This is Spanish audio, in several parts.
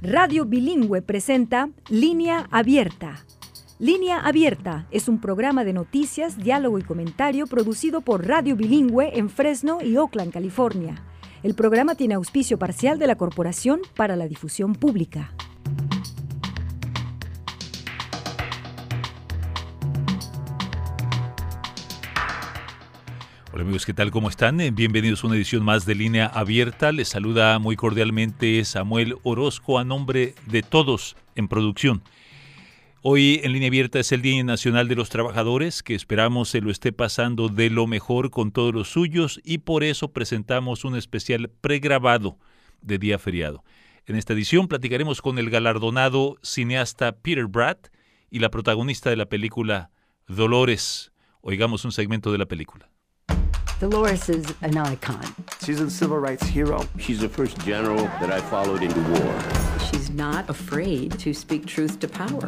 Radio Bilingüe presenta Línea Abierta. Línea Abierta es un programa de noticias, diálogo y comentario producido por Radio Bilingüe en Fresno y Oakland, California. El programa tiene auspicio parcial de la Corporación para la Difusión Pública. Hola amigos, ¿qué tal? ¿Cómo están? Bienvenidos a una edición más de Línea Abierta. Les saluda muy cordialmente Samuel Orozco a nombre de todos en producción. Hoy en Línea Abierta es el Día Nacional de los Trabajadores, que esperamos se lo esté pasando de lo mejor con todos los suyos y por eso presentamos un especial pregrabado de día feriado. En esta edición platicaremos con el galardonado cineasta Peter Bratt y la protagonista de la película Dolores. Oigamos un segmento de la película. Dolores is an icon. She's a civil rights hero. She's the first general that I followed into war. She's not afraid to speak truth to power.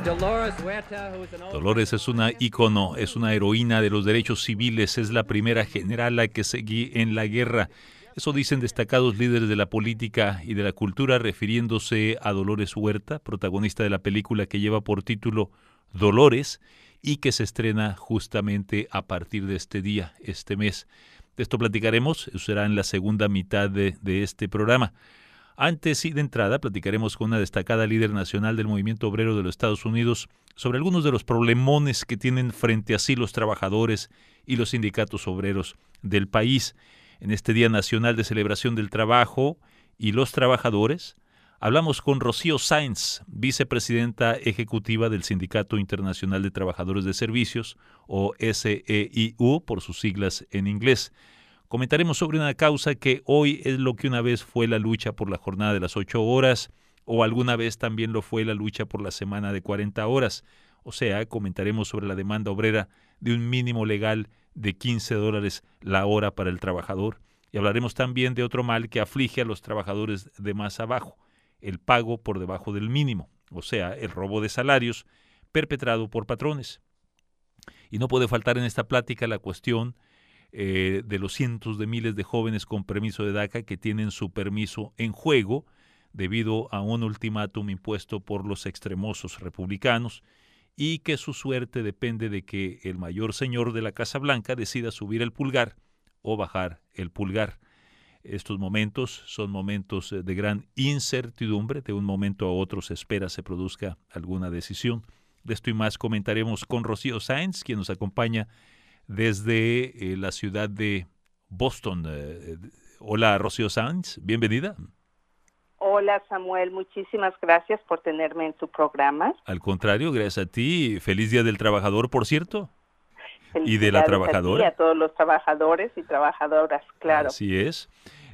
Dolores es una ícono, es una heroína de los derechos civiles, es la primera generala que seguí en la guerra. Eso dicen destacados líderes de la política y de la cultura, refiriéndose a Dolores Huerta, protagonista de la película que lleva por título Dolores y que se estrena justamente a partir de este día, este mes. De esto platicaremos, eso será en la segunda mitad de este programa. Antes y de entrada platicaremos con una destacada líder nacional del movimiento obrero de los Estados Unidos sobre algunos de los problemones que tienen frente a sí los trabajadores y los sindicatos obreros del país. En este Día Nacional de Celebración del Trabajo y los Trabajadores, hablamos con Rocío Sáenz, vicepresidenta ejecutiva del Sindicato Internacional de Trabajadores de Servicios, o SEIU por sus siglas en inglés. Comentaremos sobre una causa que hoy es lo que una vez fue la lucha por la jornada de las 8 horas, o alguna vez también lo fue la lucha por la semana de 40 horas. O sea, comentaremos sobre la demanda obrera de un mínimo legal de $15 la hora para el trabajador. Y hablaremos también de otro mal que aflige a los trabajadores de más abajo, el pago por debajo del mínimo, o sea, el robo de salarios perpetrado por patrones. Y no puede faltar en esta plática la cuestión de los cientos de miles de jóvenes con permiso de DACA que tienen su permiso en juego debido a un ultimátum impuesto por los extremosos republicanos y que su suerte depende de que el mayor señor de la Casa Blanca decida subir el pulgar o bajar el pulgar. Estos momentos son momentos de gran incertidumbre. De un momento a otro se espera se produzca alguna decisión. De esto y más comentaremos con Rocío Sáenz, quien nos acompaña desde la ciudad de Boston. Hola, Rocío Sáenz, bienvenida. Hola, Samuel, muchísimas gracias por tenerme en su programa. Al contrario, gracias a ti. Feliz Día del Trabajador, por cierto. Y de la trabajadora. A todos los trabajadores y trabajadoras, claro. Así es.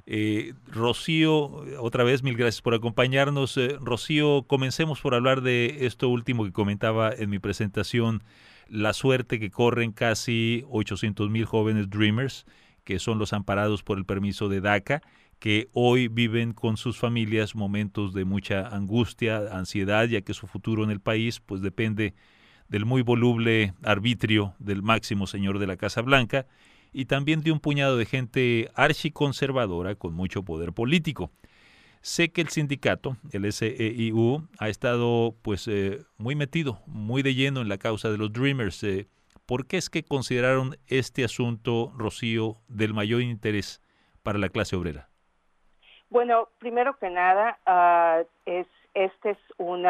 Rocío, otra vez, mil gracias por acompañarnos. Rocío, comencemos por hablar de esto último que comentaba en mi presentación, la suerte que corren casi 800,000 jóvenes Dreamers, que son los amparados por el permiso de DACA, que hoy viven con sus familias momentos de mucha angustia, ansiedad, ya que su futuro en el país pues depende del muy voluble arbitrio del máximo señor de la Casa Blanca y también de un puñado de gente archiconservadora con mucho poder político. Sé que el sindicato, el SEIU, ha estado pues muy metido, muy de lleno en la causa de los Dreamers. ¿Por qué es que consideraron este asunto, Rocío, del mayor interés para la clase obrera? Bueno, primero que nada, este es un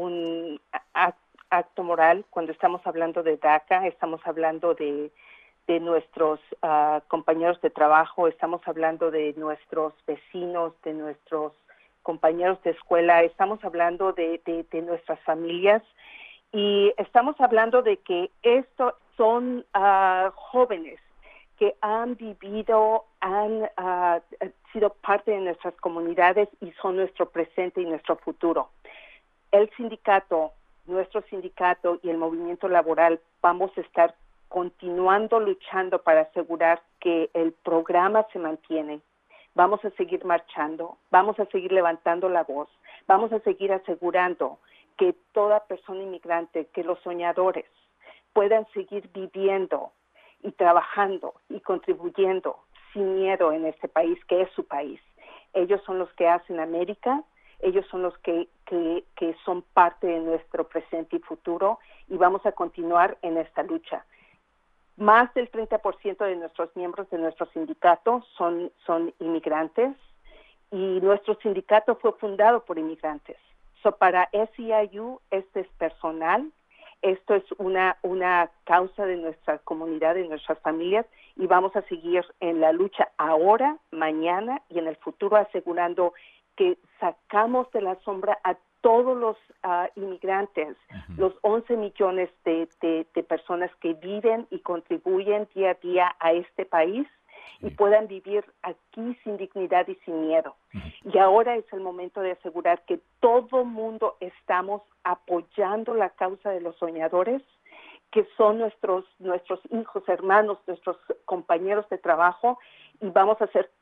acto moral. Cuando estamos hablando de DACA, estamos hablando de nuestros compañeros de trabajo, estamos hablando de nuestros vecinos, de nuestros compañeros de escuela, estamos hablando de nuestras familias y estamos hablando de que estos son jóvenes que han vivido, han sido parte de nuestras comunidades y son nuestro presente y nuestro futuro. El sindicato, nuestro sindicato y el movimiento laboral vamos a estar continuando luchando para asegurar que el programa se mantiene. Vamos a seguir marchando, vamos a seguir levantando la voz, vamos a seguir asegurando que toda persona inmigrante, que los soñadores puedan seguir viviendo y trabajando y contribuyendo sin miedo en este país, que es su país. Ellos son los que hacen América Ellos son los que son parte de nuestro presente y futuro, y vamos a continuar en esta lucha. Más del 30% de nuestros miembros de nuestro sindicato son inmigrantes, y nuestro sindicato fue fundado por inmigrantes. Para SEIU, este es personal, esto es una causa de nuestra comunidad, de nuestras familias, y vamos a seguir en la lucha ahora, mañana y en el futuro, asegurando que sacamos de la sombra a todos los inmigrantes, los 11 millones de personas que viven y contribuyen día a día a este país, y puedan vivir aquí sin dignidad y sin miedo. Y ahora es el momento de asegurar que todo mundo estamos apoyando la causa de los soñadores, que son nuestros hijos, hermanos, nuestros compañeros de trabajo, y vamos a hacer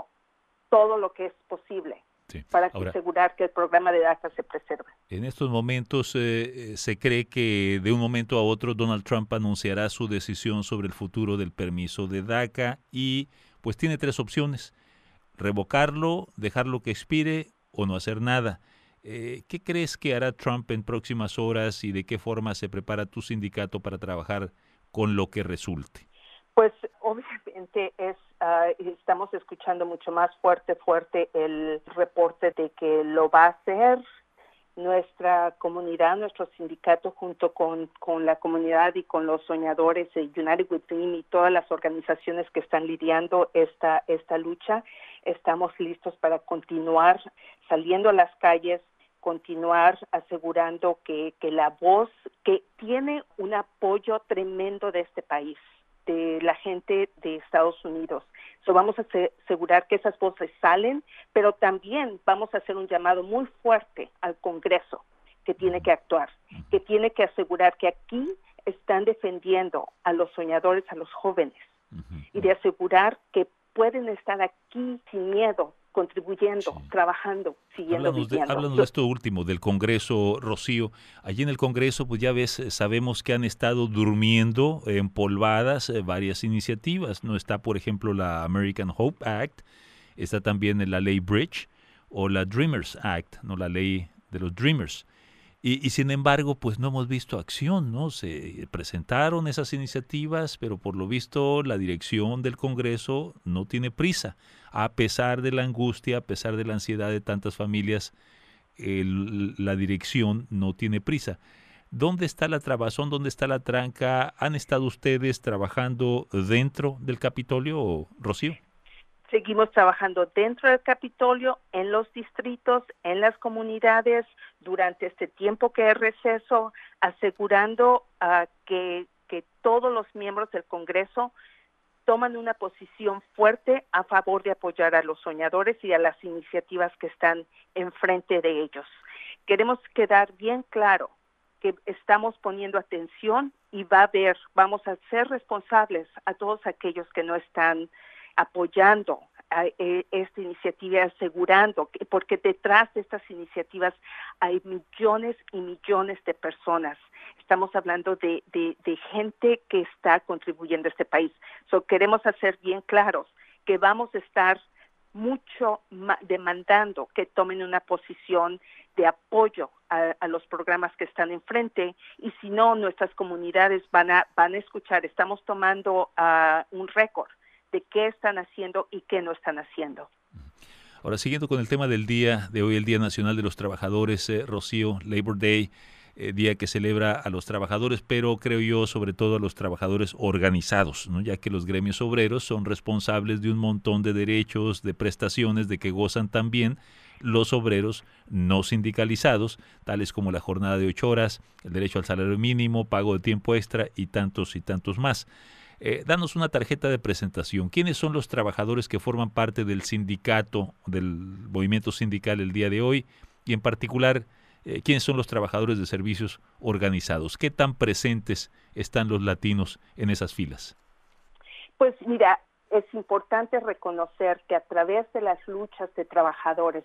todo lo que es posible. Sí. Para asegurar que el programa de DACA se preserve. En estos momentos se cree que de un momento a otro Donald Trump anunciará su decisión sobre el futuro del permiso de DACA y pues tiene 3 opciones: revocarlo, dejarlo que expire o no hacer nada. ¿Qué crees que hará Trump en próximas horas y de qué forma se prepara tu sindicato para trabajar con lo que resulte? Pues obviamente estamos escuchando mucho más fuerte el reporte de que lo va a hacer nuestra comunidad, nuestro sindicato, junto con la comunidad y con los soñadores, United with Dream y todas las organizaciones que están lidiando esta lucha. Estamos listos para continuar saliendo a las calles, continuar asegurando que la voz, que tiene un apoyo tremendo de este país, de la gente de Estados Unidos. Vamos a asegurar que esas voces salen, pero también vamos a hacer un llamado muy fuerte al Congreso, que tiene que actuar, que tiene que asegurar que aquí están defendiendo a los soñadores, a los jóvenes, y de asegurar que pueden estar aquí sin miedo, contribuyendo, trabajando, siguiendo viviendo. Háblanos de esto último, del Congreso, Rocío. Allí en el Congreso, pues ya ves, sabemos que han estado durmiendo empolvadas varias iniciativas. No está, por ejemplo, la American Hope Act, está también la ley Bridge o la Dreamers Act, no, la ley de los Dreamers. Y sin embargo, pues no hemos visto acción, ¿no? Se presentaron esas iniciativas, pero por lo visto la dirección del Congreso no tiene prisa. A pesar de la angustia, a pesar de la ansiedad de tantas familias, la dirección no tiene prisa. ¿Dónde está la trabazón? ¿Dónde está la tranca? ¿Han estado ustedes trabajando dentro del Capitolio, Rocío? Seguimos trabajando dentro del Capitolio, en los distritos, en las comunidades, durante este tiempo que es receso, asegurando que todos los miembros del Congreso toman una posición fuerte a favor de apoyar a los soñadores y a las iniciativas que están enfrente de ellos. Queremos quedar bien claro que estamos poniendo atención y vamos a ser responsables a todos aquellos que no están apoyando a esta iniciativa, asegurando que, porque detrás de estas iniciativas hay millones y millones de personas. Estamos hablando de gente que está contribuyendo a este país. Queremos hacer bien claros que vamos a estar mucho demandando que tomen una posición de apoyo a los programas que están enfrente, y si no, nuestras comunidades van a escuchar. Estamos tomando un récord de qué están haciendo y qué no están haciendo. Ahora, siguiendo con el tema del día de hoy, el Día Nacional de los Trabajadores, Rocío, Labor Day, día que celebra a los trabajadores, pero creo yo sobre todo a los trabajadores organizados, ¿no? Ya que los gremios obreros son responsables de un montón de derechos, de prestaciones de que gozan también los obreros no sindicalizados, tales como la jornada de 8 horas, el derecho al salario mínimo, pago de tiempo extra y tantos más. Danos una tarjeta de presentación. ¿Quiénes son los trabajadores que forman parte del sindicato, del movimiento sindical el día de hoy? Y en particular, ¿quiénes son los trabajadores de servicios organizados? ¿Qué tan presentes están los latinos en esas filas? Pues mira, es importante reconocer que a través de las luchas de trabajadores,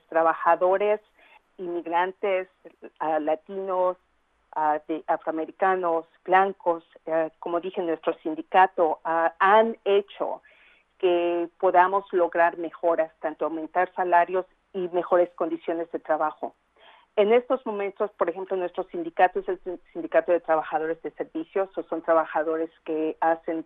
inmigrantes, latinos, de afroamericanos, blancos, como dije, nuestro sindicato han hecho que podamos lograr mejoras, tanto aumentar salarios y mejores condiciones de trabajo. En estos momentos, por ejemplo, nuestro sindicato es el Sindicato de Trabajadores de Servicios, o son trabajadores que hacen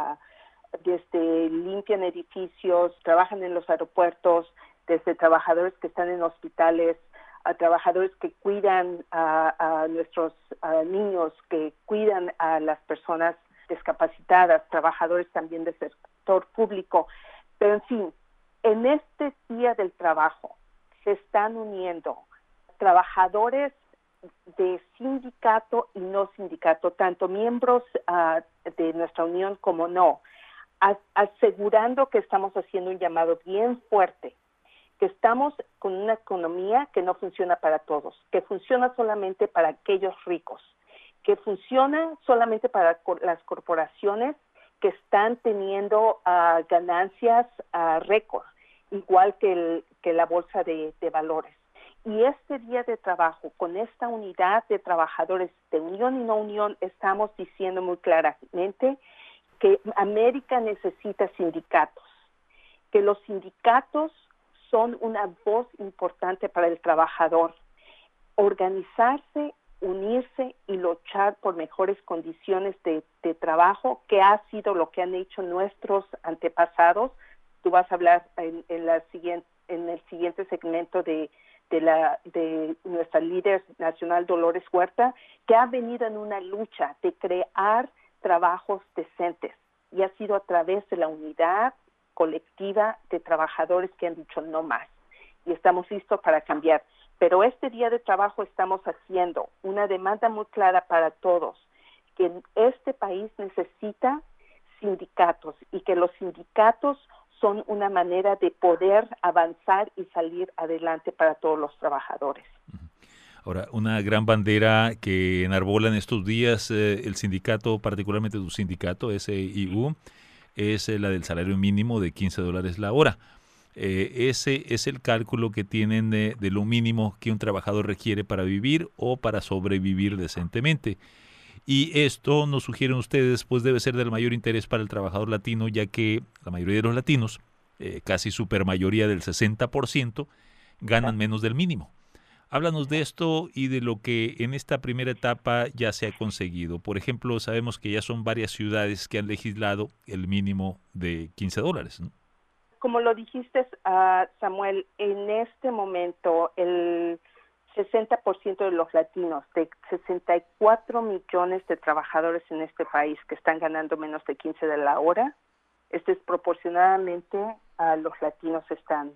limpian edificios, trabajan en los aeropuertos, desde trabajadores que están en hospitales, a trabajadores que cuidan a nuestros niños, que cuidan a las personas discapacitadas, trabajadores también del sector público. Pero en fin, en este Día del Trabajo se están uniendo trabajadores de sindicato y no sindicato, tanto miembros de nuestra unión como no, asegurando que estamos haciendo un llamado bien fuerte, que estamos con una economía que no funciona para todos, que funciona solamente para aquellos ricos, que funciona solamente para las corporaciones que están teniendo ganancias récord, igual que la bolsa de valores. Y este día de trabajo, con esta unidad de trabajadores de unión y no unión, estamos diciendo muy claramente que América necesita sindicatos, que los sindicatos son una voz importante para el trabajador. Organizarse, unirse y luchar por mejores condiciones de trabajo, que ha sido lo que han hecho nuestros antepasados. Tú vas a hablar en el siguiente segmento de nuestra líder nacional Dolores Huerta, que ha venido en una lucha de crear trabajos decentes, y ha sido a través de la unidad colectiva de trabajadores que han dicho no más, y estamos listos para cambiar. Pero este día de trabajo estamos haciendo una demanda muy clara para todos, que este país necesita sindicatos, y que los sindicatos son una manera de poder avanzar y salir adelante para todos los trabajadores. Ahora, una gran bandera que enarbolan estos días el sindicato, particularmente tu sindicato, SIU, es la del salario mínimo de $15 la hora. Ese es el cálculo que tienen de lo mínimo que un trabajador requiere para vivir o para sobrevivir decentemente. Y esto, nos sugieren ustedes, pues debe ser del mayor interés para el trabajador latino, ya que la mayoría de los latinos, casi supermayoría del 60%, ganan menos del mínimo. Háblanos de esto y de lo que en esta primera etapa ya se ha conseguido. Por ejemplo, sabemos que ya son varias ciudades que han legislado el mínimo de $15, ¿no? Como lo dijiste, Samuel, en este momento el 60% de los latinos, de 64 millones de trabajadores en este país que están ganando menos de 15 de la hora, desproporcionadamente los latinos están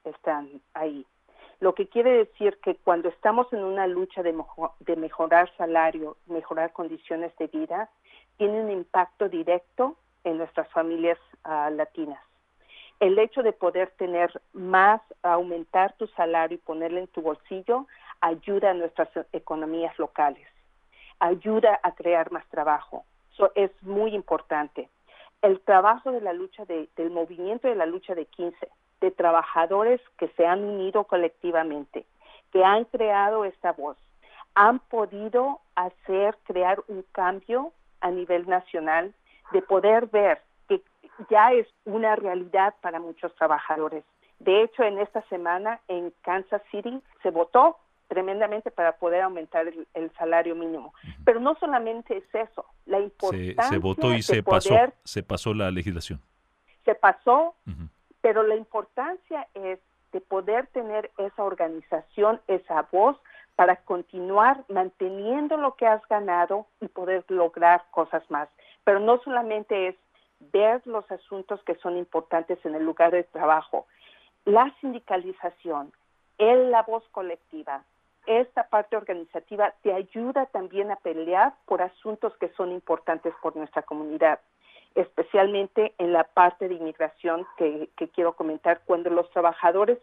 ahí. Lo que quiere decir que cuando estamos en una lucha de mejorar salario, mejorar condiciones de vida, tiene un impacto directo en nuestras familias latinas. El hecho de poder tener más, aumentar tu salario y ponerlo en tu bolsillo, ayuda a nuestras economías locales, ayuda a crear más trabajo. Eso es muy importante. El trabajo de la lucha del movimiento de la lucha de 15, de trabajadores que se han unido colectivamente, que han creado esta voz, han podido crear un cambio a nivel nacional, de poder ver que ya es una realidad para muchos trabajadores. De hecho, en esta semana en Kansas City se votó tremendamente para poder aumentar el salario mínimo. Pero no solamente es eso, la importancia se votó y se pasó la legislación. Se pasó, pero la importancia es de poder tener esa organización, esa voz, para continuar manteniendo lo que has ganado y poder lograr cosas más. Pero no solamente es ver los asuntos que son importantes en el lugar de trabajo. La sindicalización, la voz colectiva, esta parte organizativa te ayuda también a pelear por asuntos que son importantes por nuestra comunidad, especialmente en la parte de inmigración que quiero comentar. Cuando los trabajadores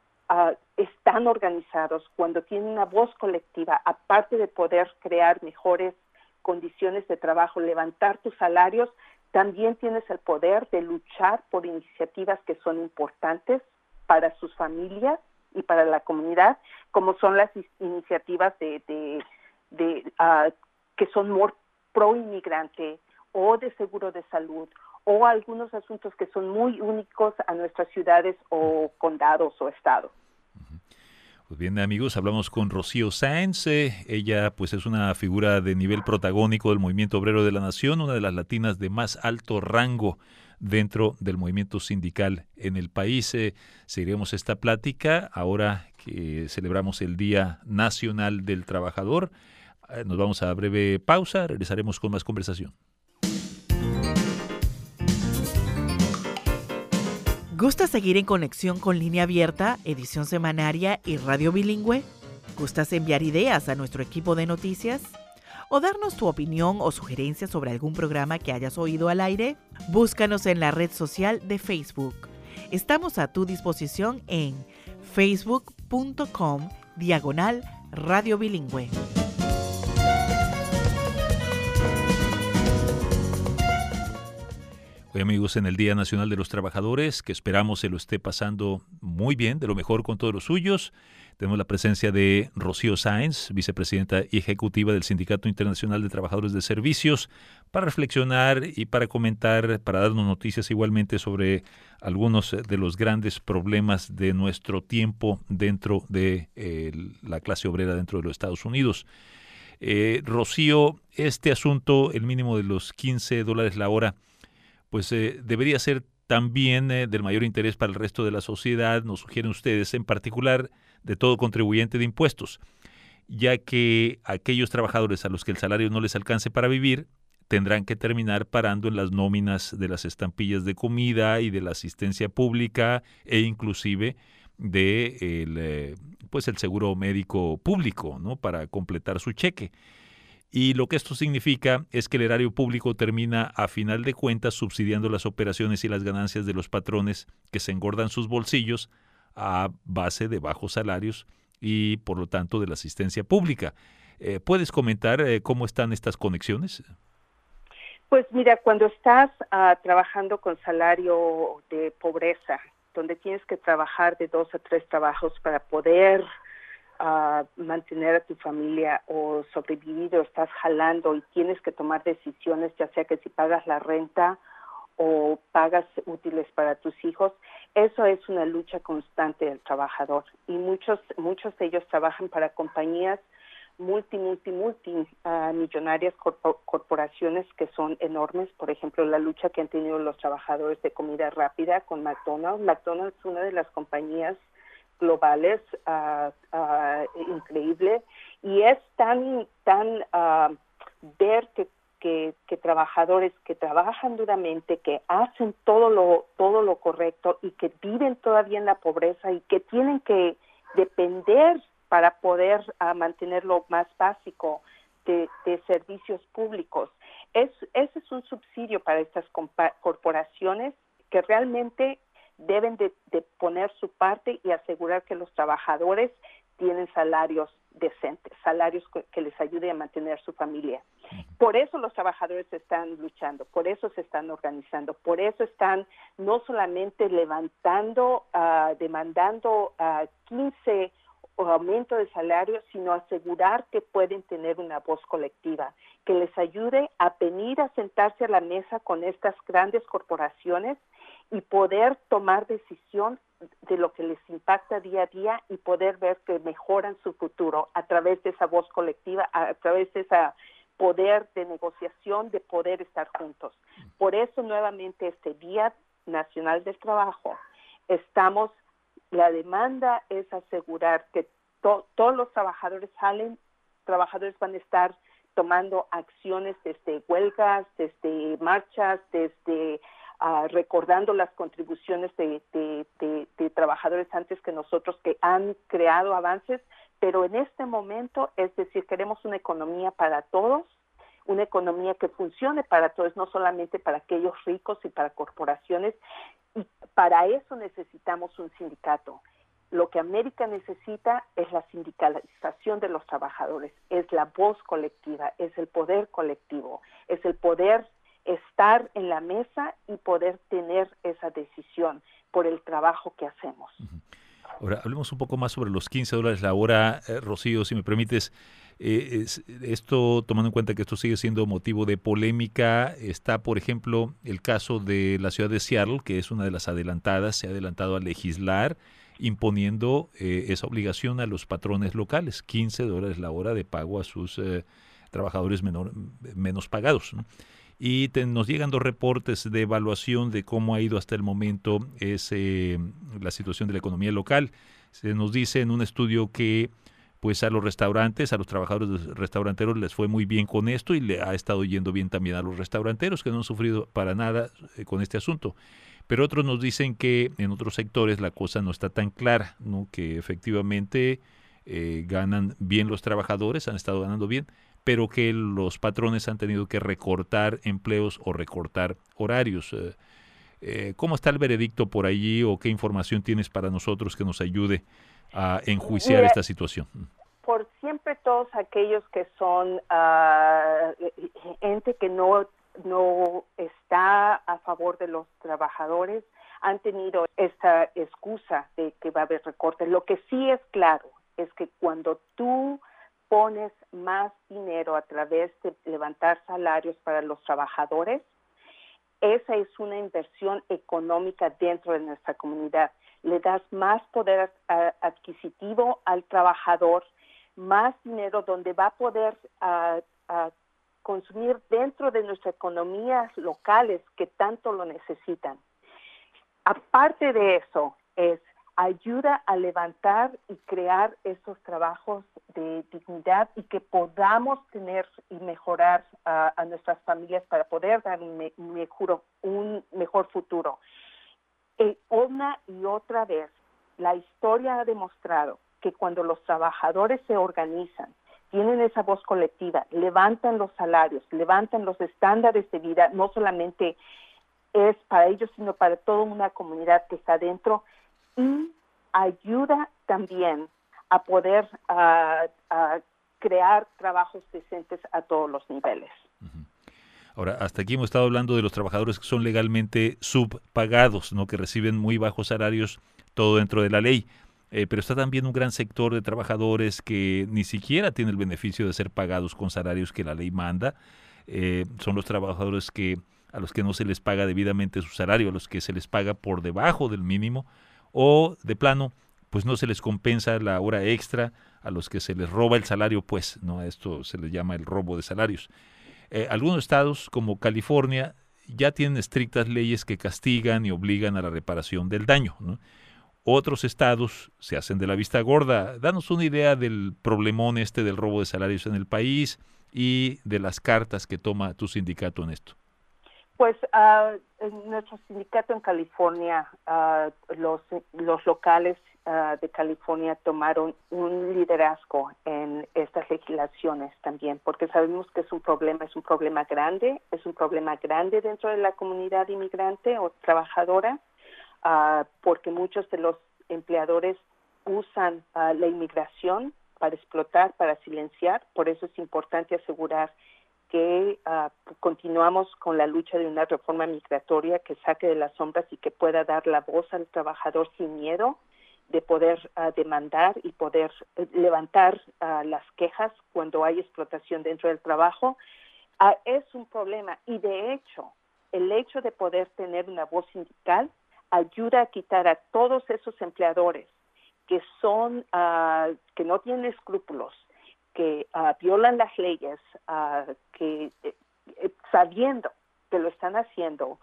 están organizados, cuando tienen una voz colectiva, aparte de poder crear mejores condiciones de trabajo, levantar tus salarios, también tienes el poder de luchar por iniciativas que son importantes para sus familias y para la comunidad, como son las iniciativas que son muy pro-inmigrante o de seguro de salud, o algunos asuntos que son muy únicos a nuestras ciudades o condados o estados. Pues bien, amigos, hablamos con Rocío Sáenz. Ella pues es una figura de nivel protagónico del movimiento obrero de la nación, una de las latinas de más alto rango dentro del movimiento sindical en el país. Seguiremos esta plática ahora que celebramos el Día Nacional del Trabajador. Nos vamos a breve pausa, regresaremos con más conversación. ¿Gusta seguir en conexión con Línea Abierta, edición semanaria y radio bilingüe? ¿Gustas enviar ideas a nuestro equipo de noticias? ¿O darnos tu opinión o sugerencias sobre algún programa que hayas oído al aire? Búscanos en la red social de Facebook. Estamos a tu disposición en facebook.com/radio bilingüe. Hoy, amigos, en el Día Nacional de los Trabajadores, que esperamos se lo esté pasando muy bien, de lo mejor con todos los suyos. Tenemos la presencia de Rocío Sáenz, vicepresidenta y ejecutiva del Sindicato Internacional de Trabajadores de Servicios, para reflexionar y para comentar, para darnos noticias igualmente sobre algunos de los grandes problemas de nuestro tiempo dentro de la clase obrera dentro de los Estados Unidos. Rocío, este asunto, el mínimo de los $15 la hora, pues debería ser también del mayor interés para el resto de la sociedad, nos sugieren ustedes, en particular de todo contribuyente de impuestos, ya que aquellos trabajadores a los que el salario no les alcance para vivir tendrán que terminar parando en las nóminas de las estampillas de comida y de la asistencia pública e inclusive de pues el seguro médico público, ¿no?, para completar su cheque. Y lo que esto significa es que el erario público termina, a final de cuentas, subsidiando las operaciones y las ganancias de los patrones que se engordan sus bolsillos a base de bajos salarios y, por lo tanto, de la asistencia pública. ¿Puedes comentar cómo están estas conexiones? Pues mira, cuando estás trabajando con salario de pobreza, donde tienes que trabajar de 2 a 3 trabajos para poder mantener a tu familia o sobrevivir, o estás jalando y tienes que tomar decisiones, ya sea que si pagas la renta o pagas útiles para tus hijos, eso es una lucha constante del trabajador. Y muchos de ellos trabajan para compañías millonarias, corporaciones que son enormes. Por ejemplo, la lucha que han tenido los trabajadores de comida rápida con McDonald's. McDonald's es una de las compañías globales increíble, y es tan ver que trabajadores que trabajan duramente, que hacen todo lo correcto y que viven todavía en la pobreza y que tienen que depender para poder mantener lo más básico de servicios públicos. Ese es un subsidio para estas corporaciones que realmente deben de poner su parte y asegurar que los trabajadores tienen salarios decentes, salarios que les ayuden a mantener su familia. Por eso los trabajadores están luchando, por eso se están organizando, por eso están no solamente demandando 15 aumento de salario, sino asegurar que pueden tener una voz colectiva, que les ayude a venir a sentarse a la mesa con estas grandes corporaciones y poder tomar decisión de lo que les impacta día a día y poder ver que mejoran su futuro a través de esa voz colectiva, a través de ese poder de negociación, de poder estar juntos. Por eso, nuevamente, este Día Nacional del Trabajo, la demanda es asegurar que todos los trabajadores van a estar tomando acciones desde huelgas, desde marchas, desde recordando las contribuciones de trabajadores antes que nosotros que han creado avances, pero en este momento, es decir, queremos una economía para todos, una economía que funcione para todos, no solamente para aquellos ricos y para corporaciones, y para eso necesitamos un sindicato. Lo que América necesita es la sindicalización de los trabajadores, es la voz colectiva, es el poder colectivo, es el poder estar en la mesa y poder tener esa decisión por el trabajo que hacemos. Ahora, hablemos un poco más sobre los $15 la hora, Rocío, si me permites. Esto, tomando en cuenta que esto sigue siendo motivo de polémica, está, por ejemplo, el caso de la ciudad de Seattle, que es una de las adelantadas, se ha adelantado a legislar imponiendo esa obligación a los patrones locales, $15 la hora de pago a sus trabajadores menos pagados, ¿no? Y nos llegan 2 reportes de evaluación de cómo ha ido hasta el momento la situación de la economía local. Se nos dice en un estudio que pues a los restaurantes, a los trabajadores restauranteros les fue muy bien con esto y le ha estado yendo bien también a los restauranteros que no han sufrido para nada con este asunto. Pero otros nos dicen que en otros sectores la cosa no está tan clara, ¿no? Que efectivamente ganan bien los trabajadores, han estado ganando bien, pero que los patrones han tenido que recortar empleos o recortar horarios. ¿Cómo está el veredicto por allí o qué información tienes para nosotros que nos ayude a enjuiciar esta situación? Por siempre todos aquellos que son gente que no está a favor de los trabajadores han tenido esta excusa de que va a haber recortes. Lo que sí es claro es que cuando tú pones más dinero a través de levantar salarios para los trabajadores, esa es una inversión económica dentro de nuestra comunidad. Le das más poder adquisitivo al trabajador, más dinero donde va a poder consumir dentro de nuestras economías locales que tanto lo necesitan. Aparte de eso, es ayuda a levantar y crear esos trabajos de dignidad y que podamos tener y mejorar a nuestras familias para poder dar un mejor futuro. Una y otra vez, la historia ha demostrado que cuando los trabajadores se organizan, tienen esa voz colectiva, levantan los salarios, levantan los estándares de vida, no solamente es para ellos, sino para toda una comunidad que está dentro, y ayuda también a poder crear trabajos decentes a todos los niveles. Ahora, hasta aquí hemos estado hablando de los trabajadores que son legalmente subpagados, ¿no? Que reciben muy bajos salarios, todo dentro de la ley. Pero está también un gran sector de trabajadores que ni siquiera tiene el beneficio de ser pagados con salarios que la ley manda. Son los trabajadores a los que no se les paga debidamente su salario, a los que se les paga por debajo del mínimo, o de plano, pues no se les compensa la hora extra, a los que se les roba el salario, pues, ¿no? Esto se les llama el robo de salarios. Algunos estados, como California, ya tienen estrictas leyes que castigan y obligan a la reparación del daño, ¿no? Otros estados se hacen de la vista gorda. Danos una idea del problemón del robo de salarios en el país y de las cartas que toma tu sindicato en esto. Pues nuestro sindicato en California, los locales de California tomaron un liderazgo en estas legislaciones también, porque sabemos que es un problema grande dentro de la comunidad inmigrante o trabajadora, porque muchos de los empleadores usan la inmigración para explotar, para silenciar. Por eso es importante asegurar que continuamos con la lucha de una reforma migratoria que saque de las sombras y que pueda dar la voz al trabajador sin miedo de poder demandar y poder levantar las quejas cuando hay explotación dentro del trabajo. Es un problema y de hecho el hecho de poder tener una voz sindical ayuda a quitar a todos esos empleadores que no tienen escrúpulos, que violan las leyes, que sabiendo que lo están haciendo,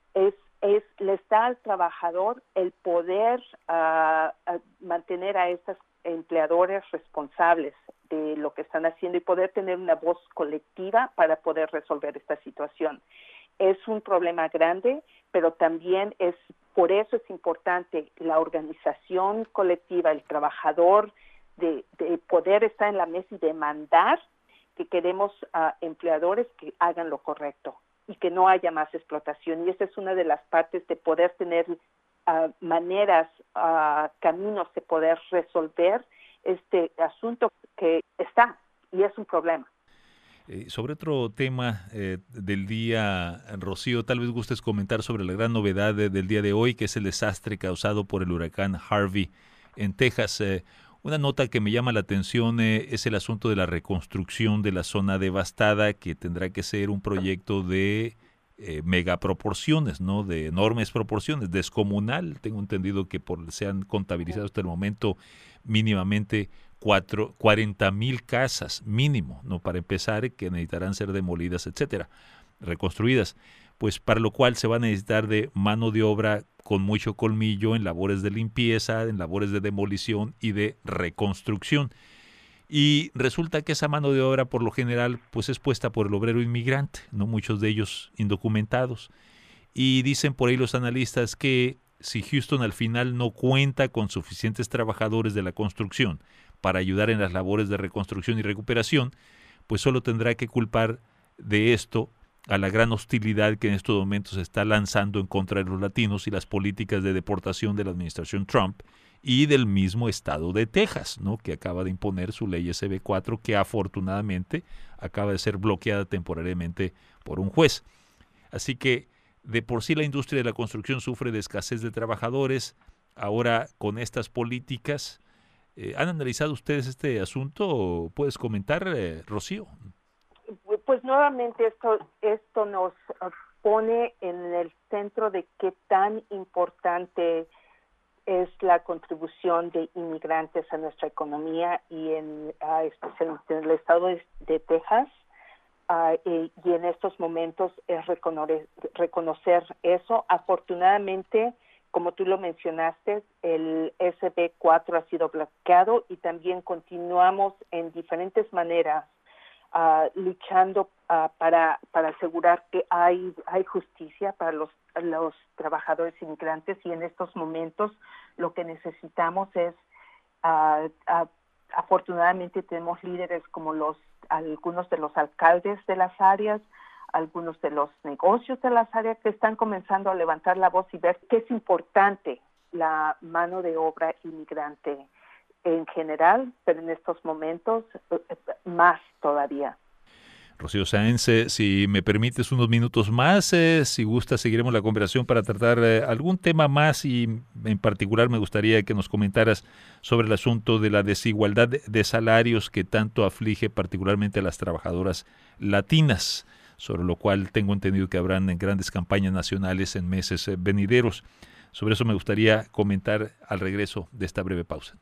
les da al trabajador el poder mantener a estos empleadores responsables de lo que están haciendo y poder tener una voz colectiva para poder resolver esta situación. Es un problema grande, pero también por eso es importante la organización colectiva, el trabajador, de poder estar en la mesa y demandar que queremos empleadores que hagan lo correcto y que no haya más explotación. Y esa es una de las partes de poder tener maneras, caminos de poder resolver este asunto que está y es un problema. Sobre otro tema del día, Rocío, tal vez gustes comentar sobre la gran novedad del día de hoy, que es el desastre causado por el huracán Harvey en Texas. Una nota que me llama la atención es el asunto de la reconstrucción de la zona devastada, que tendrá que ser un proyecto de megaproporciones, ¿no? De enormes proporciones, descomunal. Tengo entendido que se han contabilizado hasta el momento mínimamente 40,000 casas mínimo, ¿no? Para empezar, que necesitarán ser demolidas, etcétera, reconstruidas, pues para lo cual se va a necesitar de mano de obra con mucho colmillo en labores de limpieza, en labores de demolición y de reconstrucción. Y resulta que esa mano de obra por lo general pues es puesta por el obrero inmigrante, no muchos de ellos indocumentados. Y dicen por ahí los analistas que si Houston al final no cuenta con suficientes trabajadores de la construcción para ayudar en las labores de reconstrucción y recuperación, pues solo tendrá que culpar de esto a la gran hostilidad que en estos momentos se está lanzando en contra de los latinos y las políticas de deportación de la administración Trump y del mismo estado de Texas, ¿no? Que acaba de imponer su ley SB4, que afortunadamente acaba de ser bloqueada temporariamente por un juez. Así que de por sí la industria de la construcción sufre de escasez de trabajadores. Ahora con estas políticas, ¿han analizado ustedes este asunto? ¿Puedes comentar, Rocío? Pues nuevamente esto nos pone en el centro de qué tan importante es la contribución de inmigrantes a nuestra economía y especialmente en el estado de Texas. Y en estos momentos es reconocer eso. Afortunadamente, como tú lo mencionaste, el SB4 ha sido bloqueado y también continuamos en diferentes maneras luchando para asegurar que hay justicia para los trabajadores inmigrantes, y en estos momentos lo que necesitamos es afortunadamente tenemos líderes como algunos de los alcaldes de las áreas, algunos de los negocios de las áreas que están comenzando a levantar la voz y ver que es importante la mano de obra inmigrante en general, pero en estos momentos más todavía. Rocío Sáenz, si me permites unos minutos más, si gusta seguiremos la conversación para tratar algún tema más, y en particular me gustaría que nos comentaras sobre el asunto de la desigualdad de salarios que tanto aflige particularmente a las trabajadoras latinas, sobre lo cual tengo entendido que habrán grandes campañas nacionales en meses venideros. Sobre eso me gustaría comentar al regreso de esta breve pausa.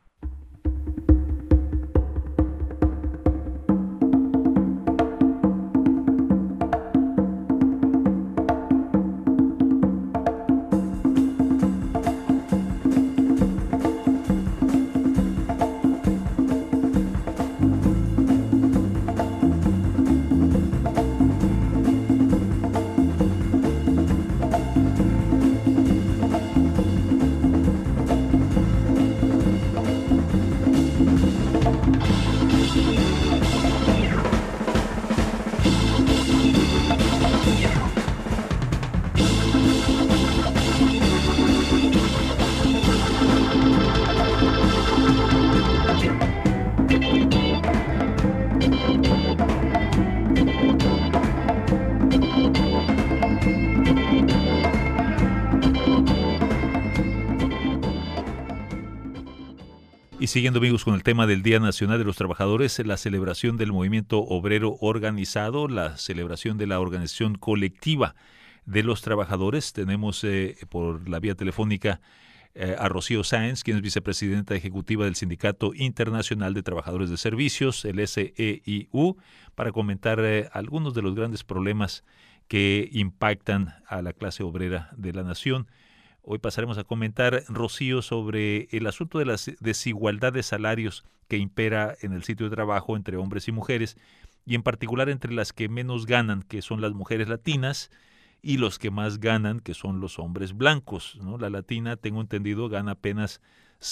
Y siguiendo, amigos, con el tema del Día Nacional de los Trabajadores, la celebración del movimiento obrero organizado, la celebración de la organización colectiva de los trabajadores. Tenemos por la vía telefónica a Rocío Sáenz, quien es vicepresidenta ejecutiva del Sindicato Internacional de Trabajadores de Servicios, el SEIU, para comentar algunos de los grandes problemas que impactan a la clase obrera de la nación. Hoy pasaremos a comentar, Rocío, sobre el asunto de la desigualdad de salarios que impera en el sitio de trabajo entre hombres y mujeres, y en particular entre las que menos ganan, que son las mujeres latinas, y los que más ganan, que son los hombres blancos, ¿no? La latina, tengo entendido, gana apenas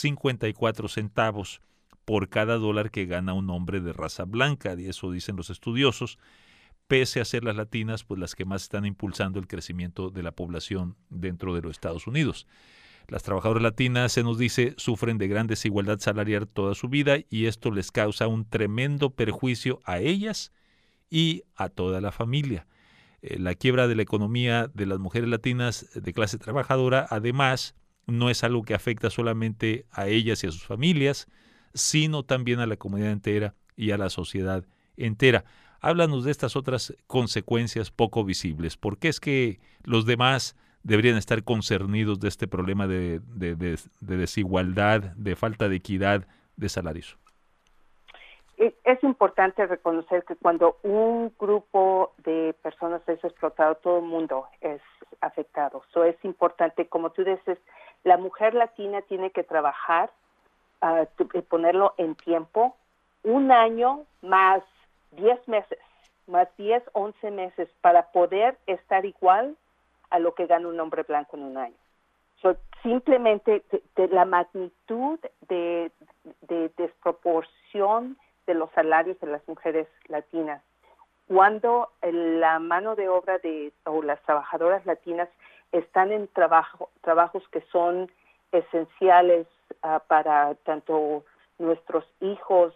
54 centavos por cada dólar que gana un hombre de raza blanca, y eso dicen los estudiosos, pese a ser las latinas pues las que más están impulsando el crecimiento de la población dentro de los Estados Unidos. Las trabajadoras latinas, se nos dice, sufren de gran desigualdad salarial toda su vida, y esto les causa un tremendo perjuicio a ellas y a toda la familia. La quiebra de la economía de las mujeres latinas de clase trabajadora, además, no es algo que afecta solamente a ellas y a sus familias, sino también a la comunidad entera y a la sociedad entera. Háblanos de estas otras consecuencias poco visibles. ¿Por qué es que los demás deberían estar concernidos de este problema de desigualdad, de falta de equidad de salarios? Es importante reconocer que cuando un grupo de personas es explotado, todo el mundo es afectado. Es importante, como tú dices, la mujer latina tiene que trabajar, ponerlo en tiempo, un año más 10 meses, más 10, 11 meses para poder estar igual a lo que gana un hombre blanco en un año. Simplemente de la magnitud de desproporción de los salarios de las mujeres latinas. Cuando la mano de obra o las trabajadoras latinas están en trabajos que son esenciales para tanto nuestros hijos,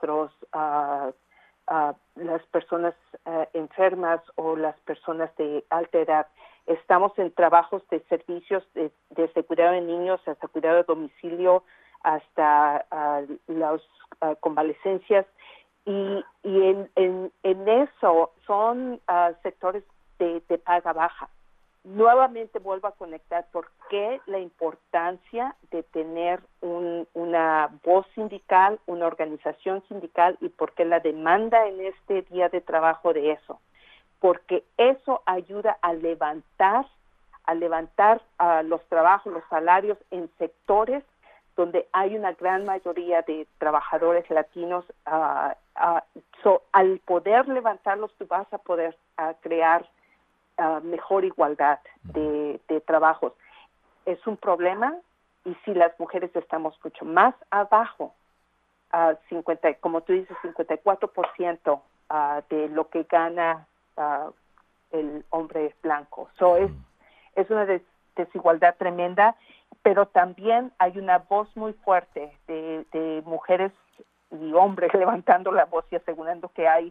las personas enfermas o las personas de alta edad, estamos en trabajos de servicios desde cuidado de niños hasta cuidado de domicilio, hasta las convalecencias, y en eso son sectores de paga baja. Nuevamente vuelvo a conectar por qué la importancia de tener una voz sindical, una organización sindical, y por qué la demanda en este día de trabajo de eso. Porque eso ayuda a levantar los trabajos, los salarios en sectores donde hay una gran mayoría de trabajadores latinos. Al poder levantarlos, tú vas a poder crear mejor igualdad de trabajos. Es un problema, y si las mujeres estamos mucho más abajo, 50, como tú dices, 54% de lo que gana el hombre blanco. Es una desigualdad tremenda, pero también hay una voz muy fuerte de mujeres y hombres levantando la voz y asegurando que hay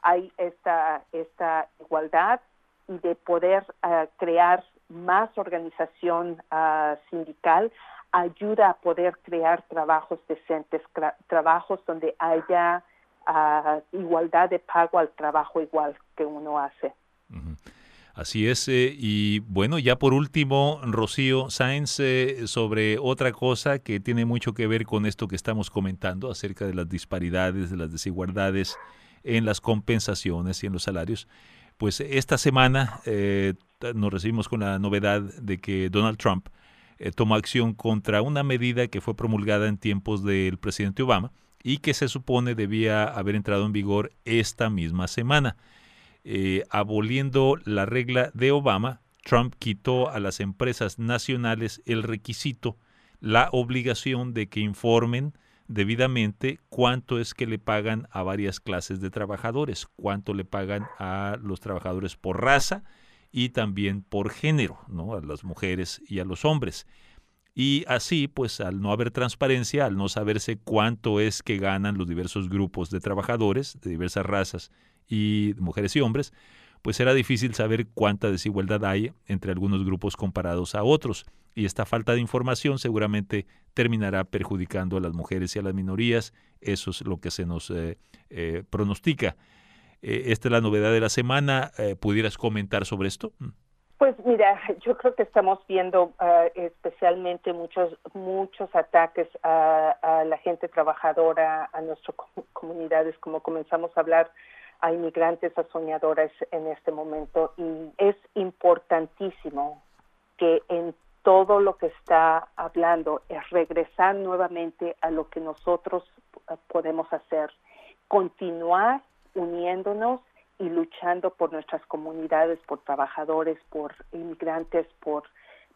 esta igualdad, y de poder crear más organización sindical ayuda a poder crear trabajos decentes, trabajos donde haya igualdad de pago al trabajo igual que uno hace. Uh-huh. Así es, y bueno, ya por último, Rocío Sáenz, sobre otra cosa que tiene mucho que ver con esto que estamos comentando acerca de las disparidades, de las desigualdades en las compensaciones y en los salarios. Pues esta semana nos recibimos con la novedad de que Donald Trump tomó acción contra una medida que fue promulgada en tiempos del presidente Obama y que se supone debía haber entrado en vigor esta misma semana. Aboliendo la regla de Obama, Trump quitó a las empresas nacionales el requisito, la obligación de que informen debidamente cuánto es que le pagan a varias clases de trabajadores, cuánto le pagan a los trabajadores por raza y también por género, ¿no? A las mujeres y a los hombres. Y así, pues, al no haber transparencia, al no saberse cuánto es que ganan los diversos grupos de trabajadores de diversas razas y mujeres y hombres, pues era difícil saber cuánta desigualdad hay entre algunos grupos comparados a otros. Y esta falta de información seguramente terminará perjudicando a las mujeres y a las minorías. Eso es lo que se nos pronostica. Esta es la novedad de la semana. ¿Pudieras comentar sobre esto? Pues mira, yo creo que estamos viendo especialmente muchos ataques a la gente trabajadora, a nuestras comunidades, como comenzamos a hablar, a inmigrantes, a soñadoras en este momento. Y es importantísimo que en todo lo que está hablando es regresar nuevamente a lo que nosotros podemos hacer, continuar uniéndonos y luchando por nuestras comunidades, por trabajadores, por inmigrantes, por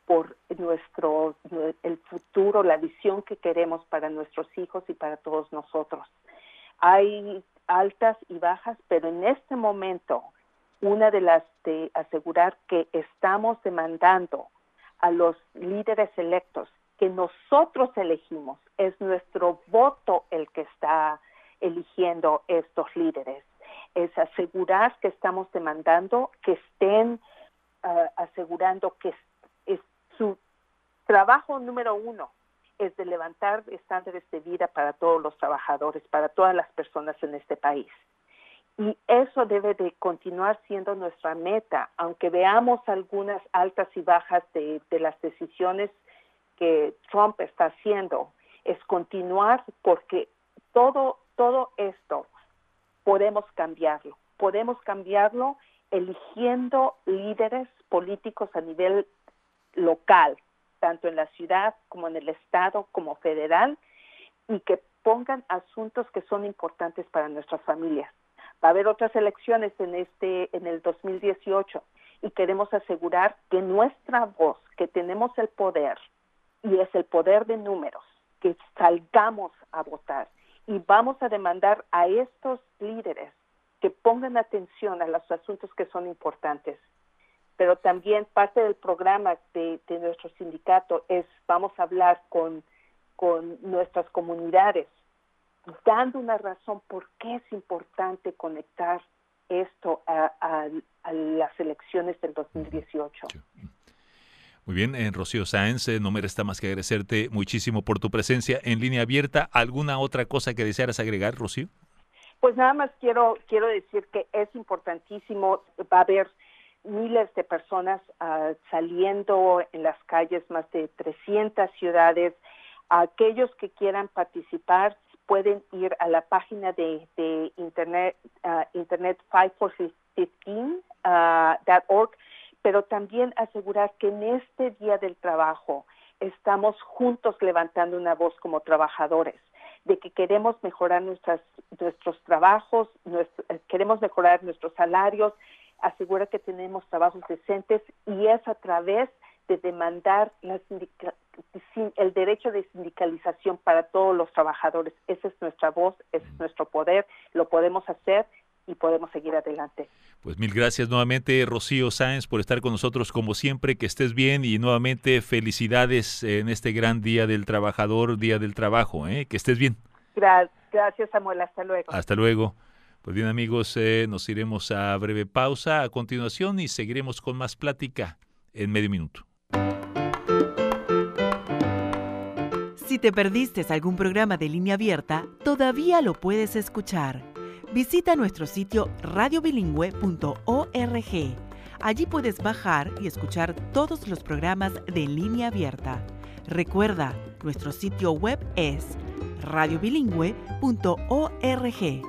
el futuro, la visión que queremos para nuestros hijos y para todos nosotros. Hay altas y bajas, pero en este momento, una de las de asegurar que estamos demandando a los líderes electos que nosotros elegimos, es nuestro voto el que está eligiendo estos líderes. Es asegurar que estamos demandando que estén asegurando que su trabajo número uno es de levantar estándares de vida para todos los trabajadores, para todas las personas en este país. Y eso debe de continuar siendo nuestra meta, aunque veamos algunas altas y bajas de las decisiones que Trump está haciendo, es continuar, porque todo esto podemos cambiarlo eligiendo líderes políticos a nivel local, tanto en la ciudad como en el estado como federal, y que pongan asuntos que son importantes para nuestras familias. Va a haber otras elecciones en el 2018 y queremos asegurar que nuestra voz, que tenemos el poder, y es el poder de números, que salgamos a votar y vamos a demandar a estos líderes que pongan atención a los asuntos que son importantes. Pero también parte del programa de nuestro sindicato es, vamos a hablar con nuestras comunidades, dando una razón por qué es importante conectar esto a las elecciones del 2018. Muy bien, Rocío Sáenz, no me resta más que agradecerte muchísimo por tu presencia en Línea Abierta. ¿Alguna otra cosa que desearas agregar, Rocío? Pues nada más quiero decir que es importantísimo, va a haber miles de personas saliendo en las calles, más de 300 ciudades. Aquellos que quieran participar pueden ir a la página de internet 5forfifteen.org, pero también asegurar que en este Día del Trabajo estamos juntos levantando una voz como trabajadores, de que queremos mejorar nuestros trabajos, queremos mejorar nuestros salarios, asegurar que tenemos trabajos decentes, y es a través de demandar el derecho de sindicalización para todos los trabajadores. Esa es nuestra voz, ese es nuestro poder, lo podemos hacer y podemos seguir adelante. Pues mil gracias nuevamente, Rocío Sáenz, por estar con nosotros como siempre. Que estés bien y nuevamente felicidades en este gran Día del Trabajador, Día del Trabajo. Que estés bien. Gracias, Samuel. Hasta luego. Hasta luego. Pues bien, amigos, nos iremos a breve pausa a continuación y seguiremos con más plática en medio minuto. Si te perdiste algún programa de Línea Abierta, todavía lo puedes escuchar. Visita nuestro sitio radiobilingüe.org. Allí puedes bajar y escuchar todos los programas de Línea Abierta. Recuerda, nuestro sitio web es radiobilingüe.org.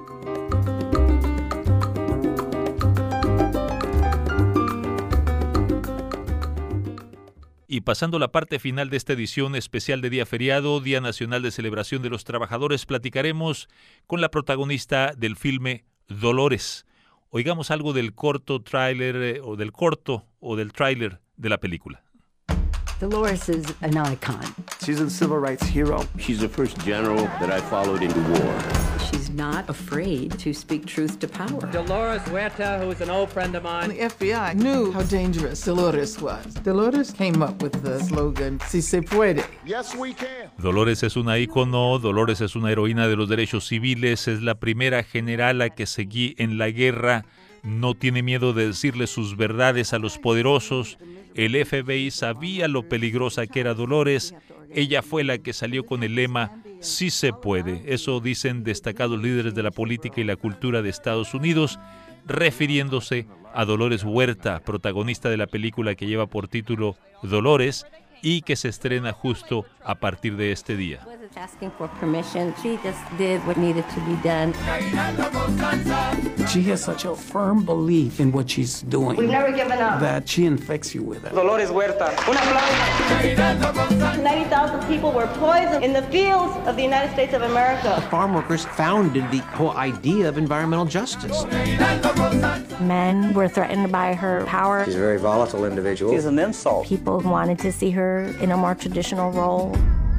Y pasando la parte final de esta edición especial de Día Feriado, Día Nacional de Celebración de los Trabajadores, platicaremos con la protagonista del filme Dolores. Oigamos algo del corto tráiler o del tráiler de la película. Dolores is an icon. She's a civil rights hero. She's the first general that I followed into war. She's not afraid to speak truth to power. Dolores Huerta, who is an old friend of mine. The FBI knew how dangerous Dolores was. Dolores came up with the slogan, "Si se puede." Yes, we can. Dolores es una ícono, Dolores es una heroína de los derechos civiles, es la primera generala que seguí en la guerra, no tiene miedo de decirle sus verdades a los poderosos. El FBI sabía lo peligrosa que era Dolores. Ella fue la que salió con el lema "Sí se puede". Eso dicen destacados líderes de la política y la cultura de Estados Unidos, refiriéndose a Dolores Huerta, protagonista de la película que lleva por título Dolores y que se estrena justo a partir de este día. She has such a firm belief in what she's doing. We've never given up. That she infects you with it. Dolores Huerta. Un aplauso. 90,000 people were poisoned in the fields of the United States of America. The farm workers founded the whole idea of environmental justice. Men were threatened by her power. She's a very volatile individual. She's an insult. People wanted to see her in a more traditional role.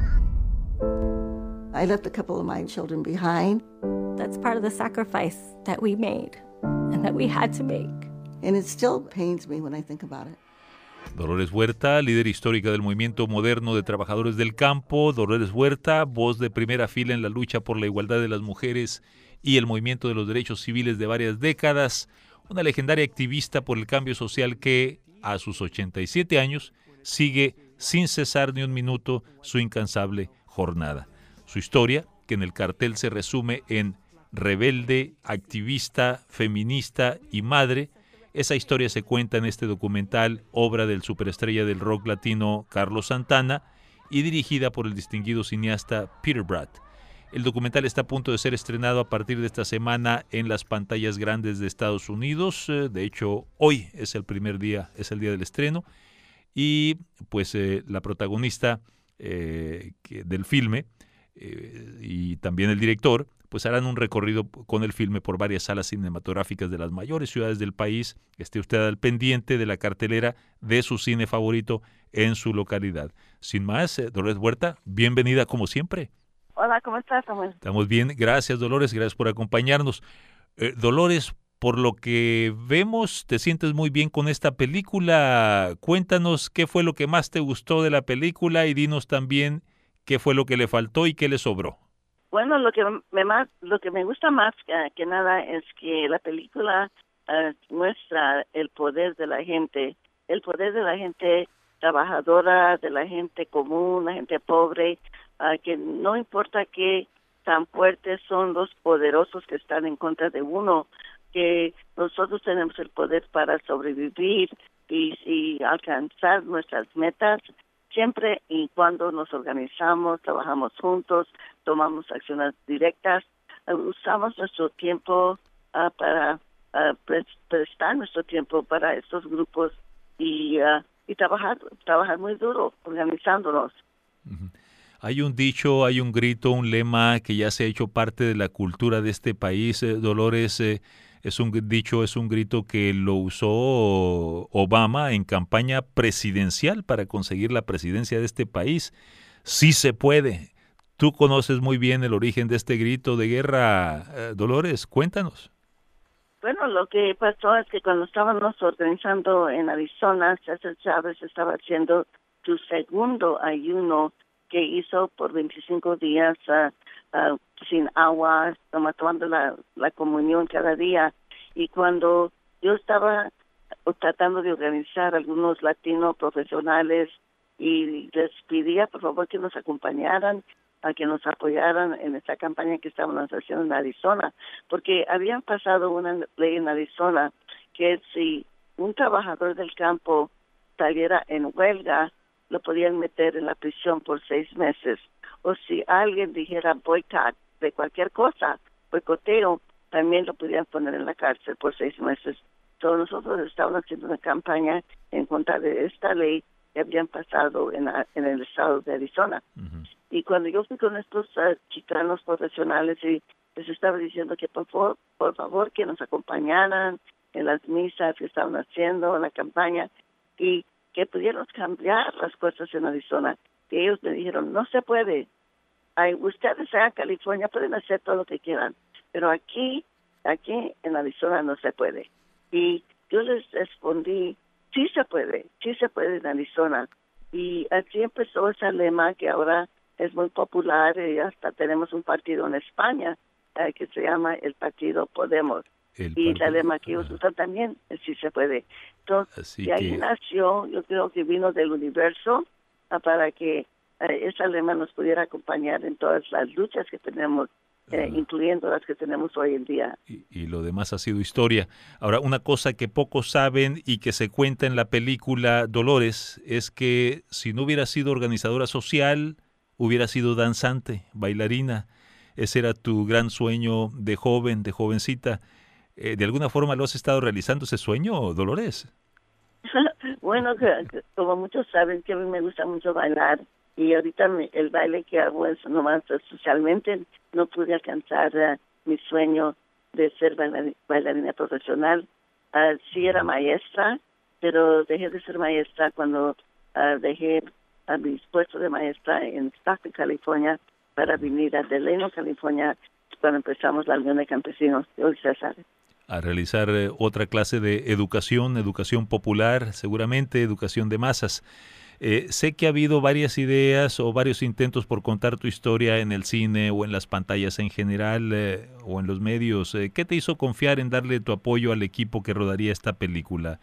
I left a couple of my children behind. That's part of the sacrifice that we made and that we had to make. And it still pains me when I think about it. Dolores Huerta, líder histórica del movimiento moderno de trabajadores del campo. Dolores Huerta, voz de primera fila en la lucha por la igualdad de las mujeres y el movimiento de los derechos civiles de varias décadas. Una legendaria activista por el cambio social que, a sus 87 años, sigue sin cesar ni un minuto su incansable jornada. Su historia, que en el cartel se resume en rebelde, activista, feminista y madre. Esa historia se cuenta en este documental, obra del superestrella del rock latino Carlos Santana y dirigida por el distinguido cineasta Peter Bratt. El documental está a punto de ser estrenado a partir de esta semana en las pantallas grandes de Estados Unidos. De hecho, hoy es el primer día, es el día del estreno. Y pues la protagonista del filme y también el director, pues harán un recorrido con el filme por varias salas cinematográficas de las mayores ciudades del país. Esté usted al pendiente de la cartelera de su cine favorito en su localidad. Sin más, Dolores Huerta, bienvenida como siempre. Hola, ¿cómo estás, Samuel? Estamos bien, gracias Dolores, gracias por acompañarnos. Dolores, por lo que vemos, te sientes muy bien con esta película. Cuéntanos qué fue lo que más te gustó de la película y dinos también qué fue lo que le faltó y qué le sobró. Bueno, lo que me gusta más que nada es que la película muestra el poder de la gente trabajadora, de la gente común, la gente pobre, que no importa qué tan fuertes son los poderosos que están en contra de uno, que nosotros tenemos el poder para sobrevivir y alcanzar nuestras metas siempre y cuando nos organizamos, trabajamos juntos, tomamos acciones directas, usamos nuestro tiempo para prestar nuestro tiempo para estos grupos y trabajar muy duro organizándonos. Uh-huh. Hay un dicho, hay un grito, un lema que ya se ha hecho parte de la cultura de este país, Dolores. Es un dicho, es un grito que lo usó Obama en campaña presidencial para conseguir la presidencia de este país. Sí se puede. Tú conoces muy bien el origen de este grito de guerra, Dolores. Cuéntanos. Bueno, lo que pasó es que cuando estábamos organizando en Arizona, César Chávez estaba haciendo su segundo ayuno que hizo por 25 días sin agua, tomando la comunión cada día. Y cuando yo estaba tratando de organizar algunos latinos profesionales y les pedía por favor que nos acompañaran, a que nos apoyaran en esta campaña que estábamos haciendo en Arizona, porque habían pasado una ley en Arizona que si un trabajador del campo saliera en huelga, lo podían meter en la prisión por 6 meses. O si alguien dijera boicot de cualquier cosa, boicoteo, también lo podían poner en la cárcel por 6 meses. Entonces nosotros estábamos haciendo una campaña en contra de esta ley que habían pasado en el estado de Arizona. Uh-huh. Y cuando yo fui con estos chicanos profesionales y les estaba diciendo que por favor que nos acompañaran en las misas que estaban haciendo, en la campaña, y que pudiéramos cambiar las cosas en Arizona. Y ellos me dijeron, no se puede. Ustedes allá en California pueden hacer todo lo que quieran, pero aquí en Arizona no se puede. Y yo les respondí, sí se puede en Arizona. Y así empezó ese lema que ahora es muy popular y hasta tenemos un partido en España que se llama el Partido Podemos. Y el lema que ellos usan también es sí se puede. Entonces, de ahí nació, yo creo que vino del universo para que ese lema nos pudiera acompañar en todas las luchas que tenemos, incluyendo las que tenemos hoy en día. Y lo demás ha sido historia. Ahora, una cosa que pocos saben y que se cuenta en la película Dolores es que si no hubiera sido organizadora social, hubiera sido danzante, bailarina. Ese era tu gran sueño de joven, de jovencita. ¿De alguna forma lo has estado realizando ese sueño, Dolores? Bueno, como muchos saben que a mí me gusta mucho bailar y ahorita el baile que hago es nomás socialmente. No pude alcanzar mi sueño de ser bailarina profesional. Sí era maestra, pero dejé de ser maestra cuando dejé a mi puesto de maestra en Stockton, California, para venir a Delano, California, cuando empezamos la Unión de Campesinos de hoy César. A realizar otra clase de educación popular, seguramente educación de masas. Sé que ha habido varias ideas o varios intentos por contar tu historia en el cine o en las pantallas en general o en los medios. ¿Qué te hizo confiar en darle tu apoyo al equipo que rodaría esta película?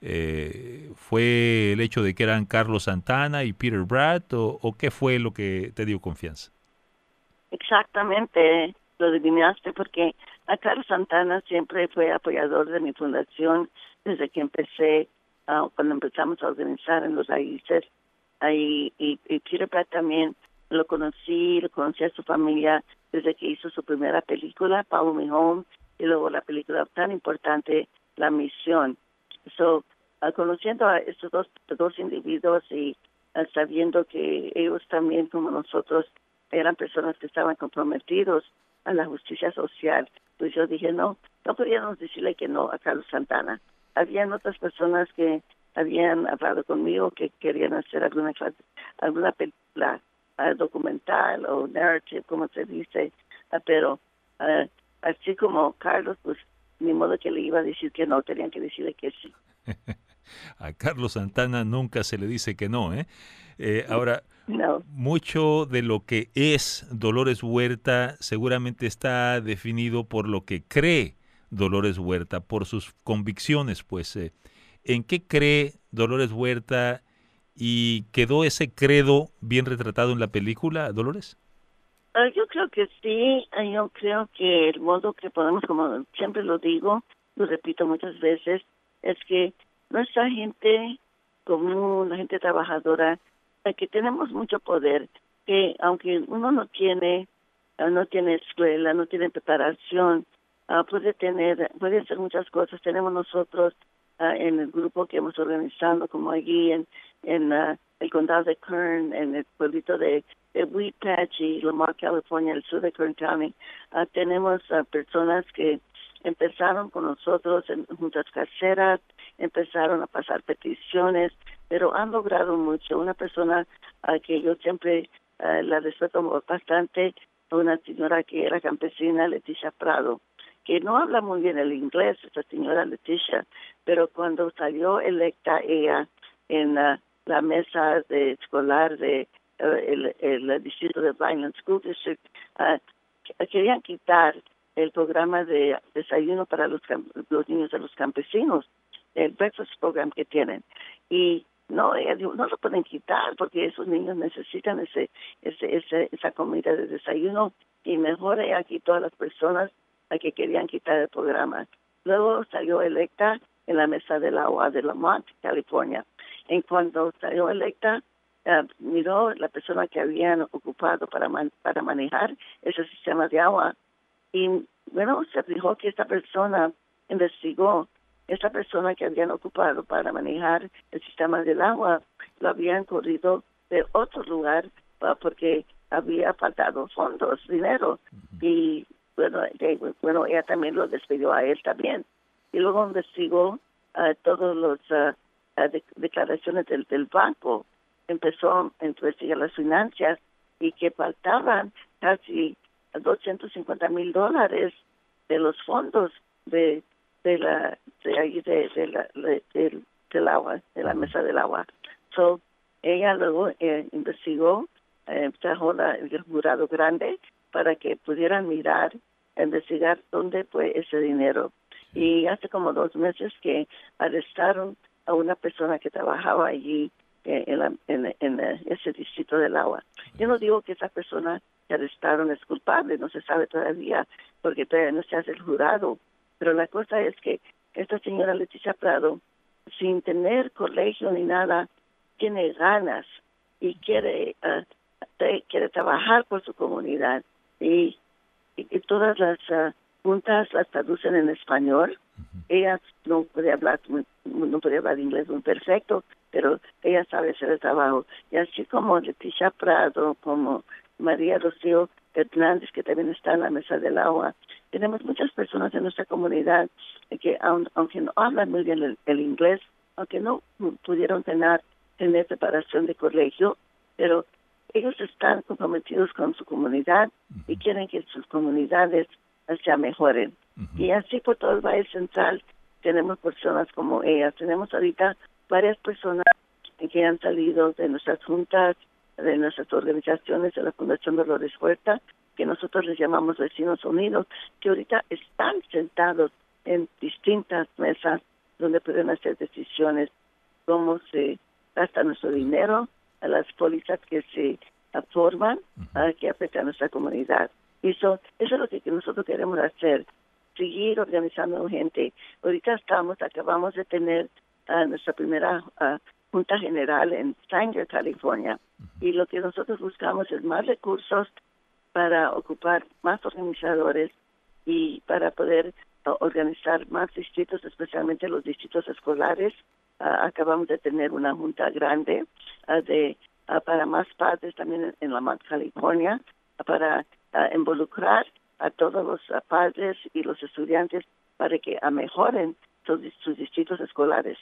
¿Fue el hecho de que eran Carlos Santana y Peter Bratt o qué fue lo que te dio confianza? Exactamente. lo adivinaste, porque a Carlos Santana siempre fue apoyador de mi fundación desde que empecé, cuando empezamos a organizar en los raíces. Y Peter Pratt también lo conocí a su familia desde que hizo su primera película, Follow Me Home, y luego la película tan importante, La Misión. Conociendo a estos dos individuos y sabiendo que ellos también, como nosotros, eran personas que estaban comprometidos a la justicia social, pues yo dije, no podíamos decirle que no a Carlos Santana. Habían otras personas que habían hablado conmigo que querían hacer alguna película documental o narrative, como se dice, pero así como Carlos, pues ni modo que le iba a decir que no, tenían que decirle que sí. A Carlos Santana nunca se le dice que no, ¿eh? Ahora, no. Mucho de lo que es Dolores Huerta seguramente está definido por lo que cree Dolores Huerta, por sus convicciones, pues. ¿En qué cree Dolores Huerta y quedó ese credo bien retratado en la película, Dolores? Yo creo que sí. Yo creo que el modo que podemos, como siempre lo digo, lo repito muchas veces, es que nuestra gente común, la gente trabajadora, que tenemos mucho poder, que aunque uno no tiene escuela, no tiene preparación, puede hacer muchas cosas. Tenemos nosotros en el grupo que hemos organizado, como allí en el condado de Kern, en el pueblito de Wheat Patch y Lamar, California, el sur de Kern County, tenemos personas que empezaron con nosotros en juntas caseras, empezaron a pasar peticiones, pero han logrado mucho. Una persona que yo siempre la respeto bastante, una señora que era campesina, Leticia Prado, que no habla muy bien el inglés, esta señora Leticia, pero cuando salió electa ella en la mesa escolar de el distrito de Vineland School District, querían quitar el programa de desayuno para los niños de los campesinos, el breakfast program que tienen. Y no, ella dijo, no lo pueden quitar porque esos niños necesitan esa comida de desayuno, y mejor ella quitó a las personas a que querían quitar el programa. Luego salió electa en la mesa del agua de Lamont, California. En cuanto salió electa, miró la persona que habían ocupado para manejar ese sistema de agua, y bueno, se fijó que esta persona investigó, esta persona que habían ocupado para manejar el sistema del agua, lo habían corrido de otro lugar porque había faltado fondos, dinero, y bueno, ella también lo despidió a él también. Y luego investigó todas las declaraciones del banco, empezó a investigar las finanzas y que faltaban casi $250,000 de los fondos del agua, de la mesa del agua. So, ella luego investigó, trajo el jurado grande para que pudieran investigar dónde fue ese dinero. Y hace como 2 meses que arrestaron a una persona que trabajaba allí en ese distrito del agua. Yo no digo que esa persona que arrestaron es culpable, no se sabe todavía, porque todavía no se hace el jurado. Pero la cosa es que esta señora Leticia Prado, sin tener colegio ni nada, tiene ganas y quiere trabajar por su comunidad. Y todas las juntas las traducen en español. Ella no podía hablar inglés muy perfecto, pero ella sabe hacer el trabajo. Y así como Leticia Prado, como María Rocío Hernández, que también está en la mesa del agua, tenemos muchas personas en nuestra comunidad que aunque no hablan muy bien el inglés, aunque no pudieron tener preparación de colegio, pero ellos están comprometidos con su comunidad y quieren que sus comunidades se mejoren. Y así por todo el Valle Central tenemos personas como ellas. Tenemos ahorita varias personas que han salido de nuestras juntas, de nuestras organizaciones, de la Fundación Dolores Huerta, que nosotros les llamamos Vecinos Unidos, que ahorita están sentados en distintas mesas donde pueden hacer decisiones, cómo se gasta nuestro dinero, a las pólizas que se forma que afecta a nuestra comunidad. Y eso es lo que nosotros queremos hacer, seguir organizando gente. Ahorita acabamos de tener nuestra primera Junta General en Sanger, California, y lo que nosotros buscamos es más recursos para ocupar más organizadores y para poder organizar más distritos, especialmente los distritos escolares. Acabamos de tener una junta grande para más padres también en la Mount California, para involucrar a todos los padres y los estudiantes para que mejoren sus distritos escolares.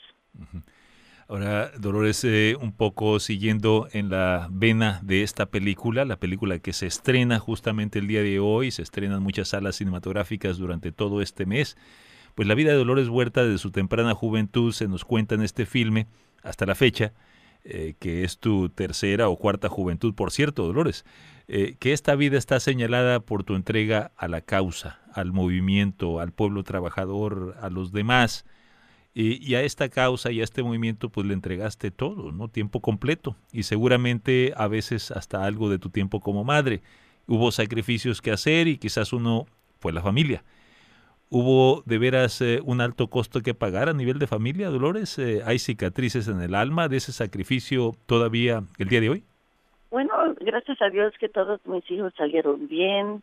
Ahora, Dolores, un poco siguiendo en la vena de esta película, la película que se estrena justamente el día de hoy, se estrenan muchas salas cinematográficas durante todo este mes, pues la vida de Dolores Huerta desde su temprana juventud se nos cuenta en este filme hasta la fecha, que es tu tercera o cuarta juventud, por cierto, Dolores, que esta vida está señalada por tu entrega a la causa, al movimiento, al pueblo trabajador, a los demás. Y a esta causa y a este movimiento pues le entregaste todo, ¿no? Tiempo completo y seguramente a veces hasta algo de tu tiempo como madre. Hubo sacrificios que hacer y quizás uno fue la familia. ¿Hubo de veras un alto costo que pagar a nivel de familia, Dolores? ¿Hay cicatrices en el alma de ese sacrificio todavía el día de hoy? Bueno, gracias a Dios que todos mis hijos salieron bien.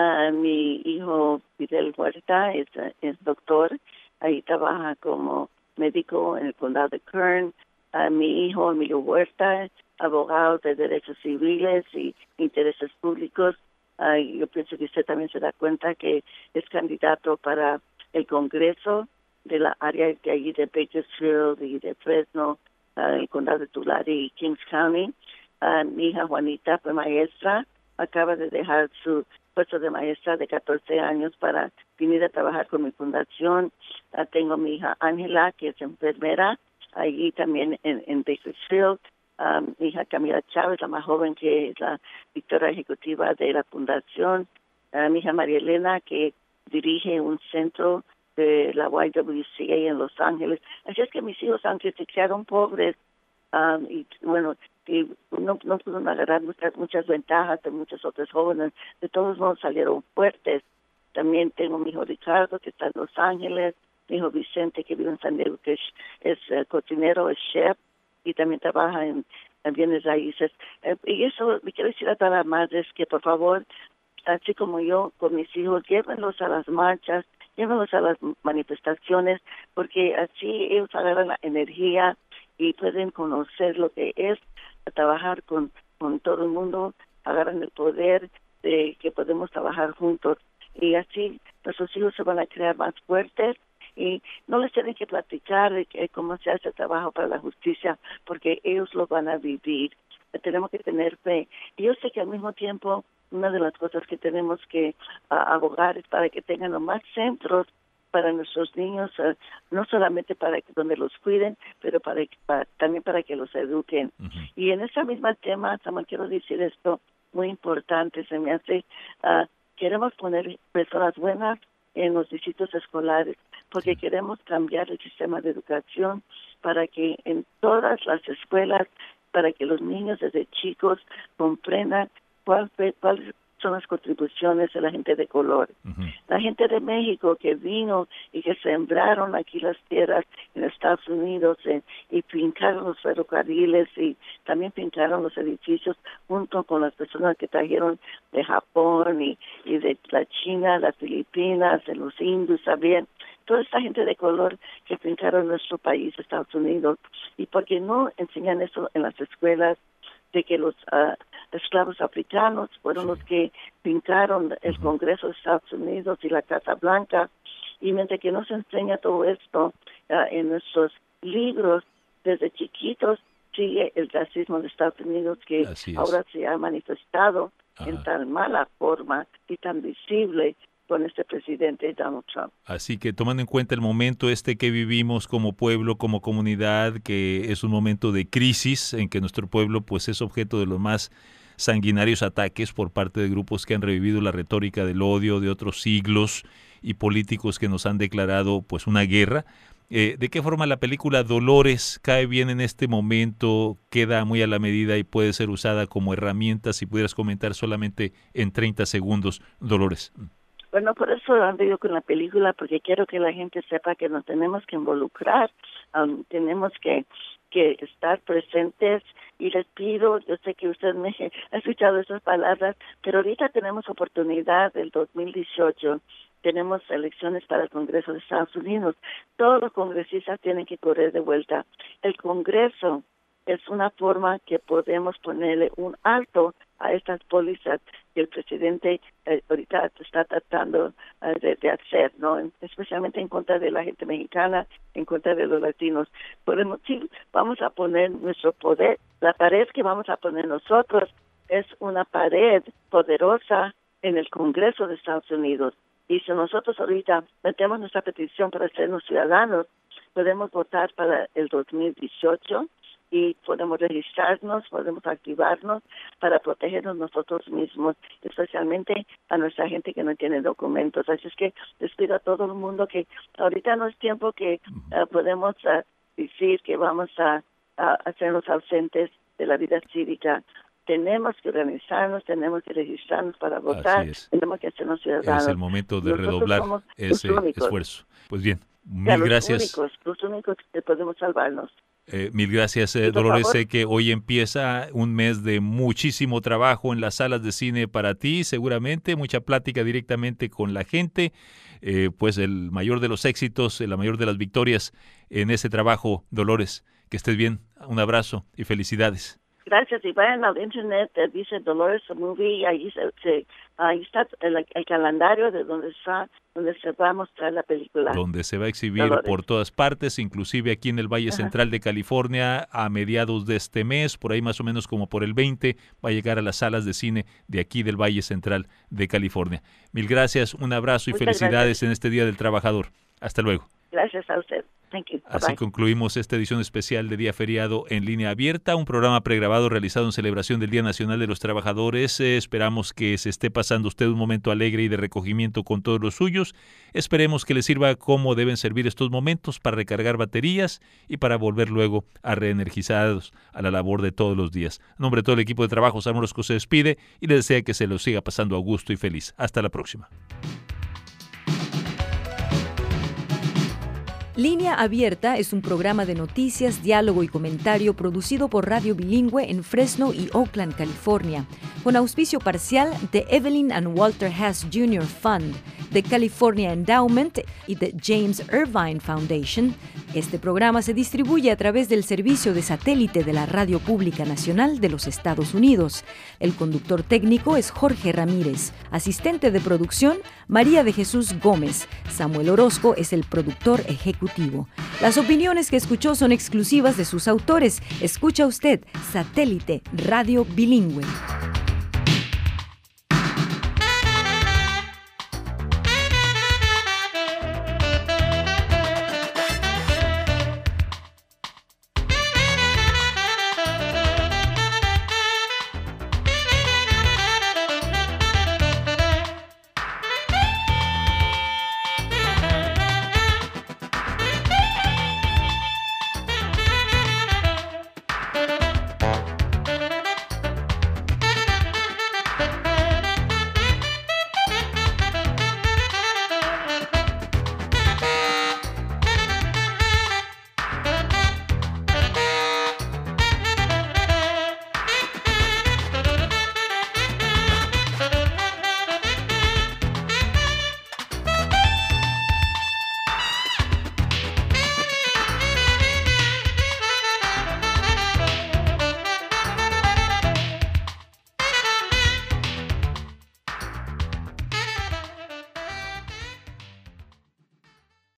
Mi hijo Fidel Huerta es doctor. Ahí trabaja como médico en el condado de Kern. Mi hijo Emilio Huerta, abogado de derechos civiles y intereses públicos. Yo pienso que usted también se da cuenta que es candidato para el Congreso de la área de allí de Bakersfield y de Fresno, el condado de Tulare y Kings County. Mi hija Juanita fue maestra, acaba de dejar su puesto de maestra de 14 años para venir a trabajar con mi fundación. Tengo mi hija Ángela, que es enfermera, allí también en Bakersfield. Mi hija Camila Chávez, la más joven, que es la directora ejecutiva de la fundación. Mi hija María Elena, que dirige un centro de la YWCA en Los Ángeles. Así es que mis hijos, aunque se quedaron pobres, y bueno, y no pudieron agarrar muchas ventajas de muchos otros jóvenes, de todos modos salieron fuertes. También tengo mi hijo Ricardo, que está en Los Ángeles, mi hijo Vicente, que vive en San Diego, que es cocinero, es chef, y también trabaja en bienes raíces. Y eso, me quiero decir a todas las madres que, por favor, así como yo, con mis hijos, llévenlos a las marchas, llévenlos a las manifestaciones, porque así ellos agarran la energía y pueden conocer lo que es trabajar con todo el mundo, agarran el poder de que podemos trabajar juntos. Y así nuestros hijos se van a crear más fuertes y no les tienen que platicar de cómo se hace el trabajo para la justicia, porque ellos lo van a vivir. Tenemos que tener fe. Y yo sé que al mismo tiempo, una de las cosas que tenemos que abogar es para que tengan más centros para nuestros niños, no solamente para que donde los cuiden, pero también para que los eduquen. Uh-huh. Y en ese mismo tema, también quiero decir esto muy importante, se me hace, queremos poner personas buenas en los distritos escolares, porque queremos cambiar el sistema de educación para que en todas las escuelas, para que los niños desde chicos comprendan cuáles son las contribuciones de la gente de color. Uh-huh. La gente de México que vino y que sembraron aquí las tierras en Estados Unidos y fincaron los ferrocarriles y también fincaron los edificios junto con las personas que trajeron de Japón y de la China, las Filipinas, de los indios también. Toda esta gente de color que fincaron nuestro país, Estados Unidos. ¿Y por qué no enseñan eso en las escuelas? De que los esclavos africanos fueron los que fincaron el Congreso de Estados Unidos y la Casa Blanca, y mientras que no se enseña todo esto en nuestros libros desde chiquitos, sigue el racismo de Estados Unidos que ahora se ha manifestado en tan mala forma y tan visible con este presidente Donald Trump. Así que tomando en cuenta el momento que vivimos como pueblo, como comunidad, que es un momento de crisis en que nuestro pueblo pues es objeto de los más sanguinarios ataques por parte de grupos que han revivido la retórica del odio de otros siglos y políticos que nos han declarado pues una guerra, ¿De qué forma la película Dolores cae bien en este momento, queda muy a la medida y puede ser usada como herramienta? Si pudieras comentar solamente en 30 segundos, Dolores. Bueno, por eso ando yo con la película, porque quiero que la gente sepa que nos tenemos que involucrar, tenemos que estar presentes, y les pido, yo sé que usted me ha escuchado esas palabras, pero ahorita tenemos oportunidad del 2018, tenemos elecciones para el Congreso de Estados Unidos, todos los congresistas tienen que correr de vuelta. El Congreso es una forma que podemos ponerle un alto a estas pólizas que el presidente ahorita está tratando de hacer, ¿no? Especialmente en contra de la gente mexicana, en contra de los latinos. Sí, vamos a poner nuestro poder, la pared que vamos a poner nosotros es una pared poderosa en el Congreso de Estados Unidos. Y si nosotros ahorita metemos nuestra petición para sernos ciudadanos, podemos votar para el 2018 y podemos registrarnos, podemos activarnos para protegernos nosotros mismos, especialmente a nuestra gente que no tiene documentos. Así es que les pido a todo el mundo que ahorita no es tiempo que podemos decir que vamos a hacernos ausentes de la vida cívica. Tenemos que organizarnos, tenemos que registrarnos para votar, tenemos que hacernos ciudadanos. Es el momento de redoblar ese esfuerzo. Pues bien, mil gracias. Los únicos que podemos salvarnos. Mil gracias, Dolores. Sé que hoy empieza un mes de muchísimo trabajo en las salas de cine para ti, seguramente, mucha plática directamente con la gente, pues el mayor de los éxitos, la mayor de las victorias en ese trabajo, Dolores. Que estés bien, un abrazo y felicidades. Gracias, y vayan al internet, dice Dolores Movie, ahí está el calendario de donde se va a mostrar la película. Donde se va a exhibir Dolores. Por todas partes, inclusive aquí en el Valle Central de California, a mediados de este mes, por ahí más o menos como por el 20, va a llegar a las salas de cine de aquí del Valle Central de California. Mil gracias, un abrazo y Muchas felicidades gracias. En este Día del Trabajador. Hasta luego. Gracias a usted. Thank you. Así concluimos esta edición especial de Día Feriado en Línea Abierta, un programa pregrabado realizado en celebración del Día Nacional de los Trabajadores. Esperamos que se esté pasando usted un momento alegre y de recogimiento con todos los suyos. Esperemos que le sirva como deben servir estos momentos para recargar baterías y para volver luego a reenergizados a la labor de todos los días. En nombre de todo el equipo de trabajo, Sam Orozco se despide y le desea que se lo siga pasando a gusto y feliz. Hasta la próxima. Línea Abierta es un programa de noticias, diálogo y comentario producido por Radio Bilingüe en Fresno y Oakland, California, con auspicio parcial de Evelyn and Walter Hess Jr. Fund, de California Endowment y de James Irvine Foundation. Este programa se distribuye a través del servicio de satélite de la Radio Pública Nacional de los Estados Unidos. El conductor técnico es Jorge Ramírez. Asistente de producción, María de Jesús Gómez. Samuel Orozco es el productor ejecutivo. Las opiniones que escuchó son exclusivas de sus autores. Escucha usted Satélite Radio Bilingüe.